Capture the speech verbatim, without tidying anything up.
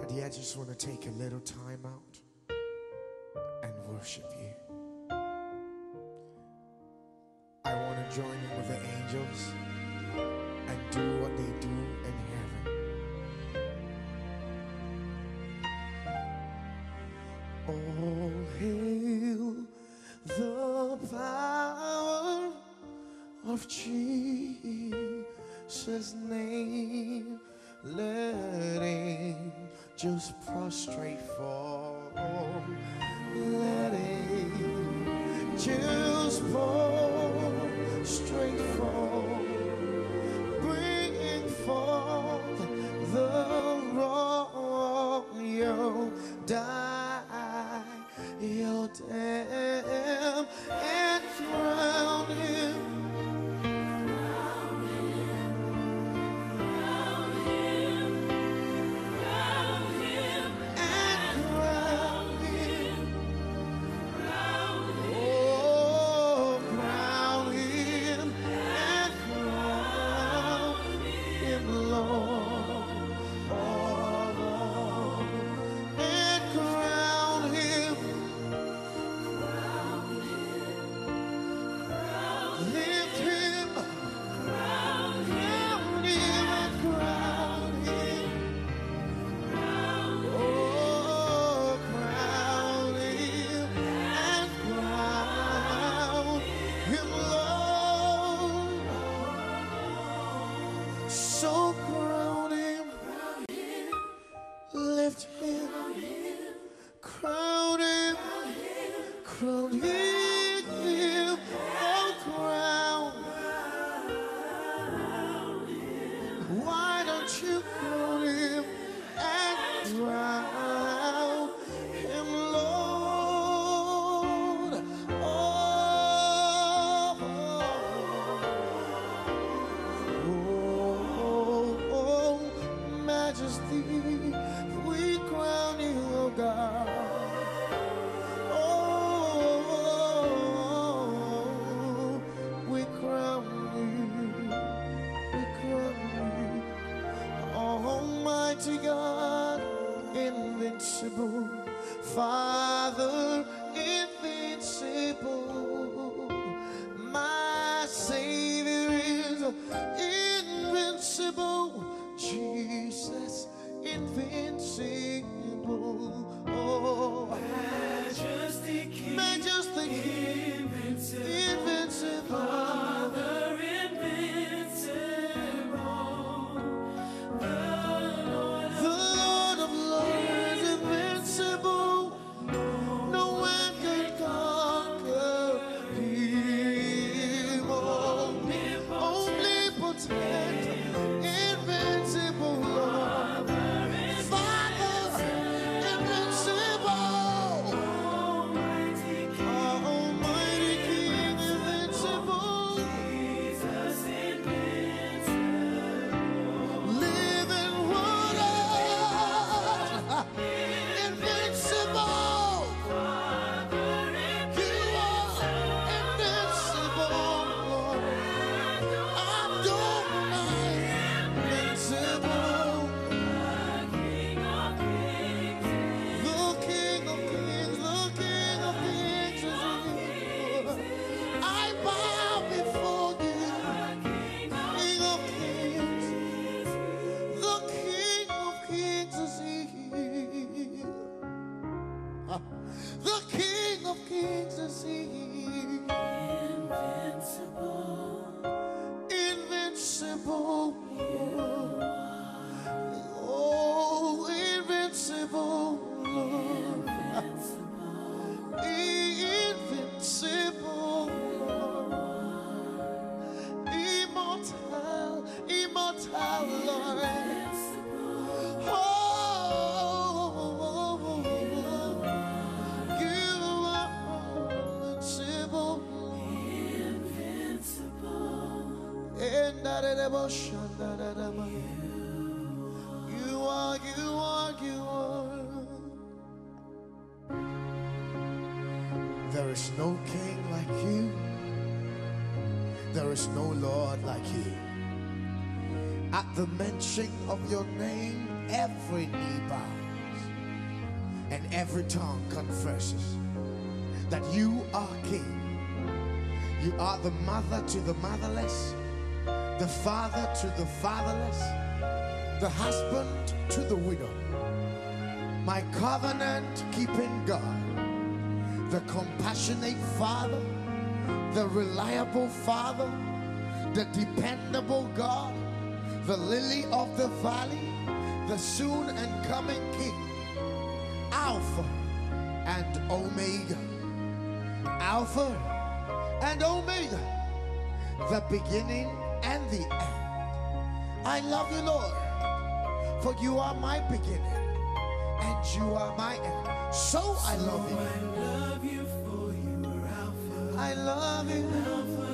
Daddy, I just want to take a little time out and worship you. I want to join in with the angels and do what they do in heaven. All hail the power of Jesus' name. Let angels prostrate fall. Let angels prostrate fall. Bring forth the royal diadem and crown him. So crown him, lift him, crown him, crown him, oh crown. Why don't you crown him and crown him, Lord? Oh, majesty, we crown you, oh God. Oh, we crown you, we crown you, Almighty God, invincible, Father, invincible. My Savior is invincible, Jesus, invincible. Oh, Majesty, King, Majesty, invincible, invincible. Father, invincible, the Lord of, the Lord of Lords, invincible. No one can conquer him. Omnipotent, invincible Lord. Father, invincible. Almighty King, Almighty King, invincible. Jesus, invincible, Living water, invincible. Father, You are invincible, Lord. Adonai, invincible. King of kings, The King of Kings, the King of Kings is here. I bow before you, King of King of Kings. The King of Kings is here. Ah, the King of Kings is here. invincible, Invincible. Oh, invincible Lord. Invincible Lord. Immortal, immortal Lord. Oh, you are invincible. invincible, And that it ever shone, that it ever. You are, you are, you are. There is no king like you. There is no Lord like you. At the mention of your name, every knee bow. and every tongue confesses that you are King. You are the mother to the motherless, the father to the fatherless, the husband to the widow, my covenant-keeping God, the compassionate Father, the reliable Father, the dependable God, the lily of the valley, the soon and coming King, Alpha and Omega, Alpha and Omega, the beginning and the end. I love you, Lord, for you are my beginning and you are my end. So I love you. I love you for you are Alpha. I love you. Alpha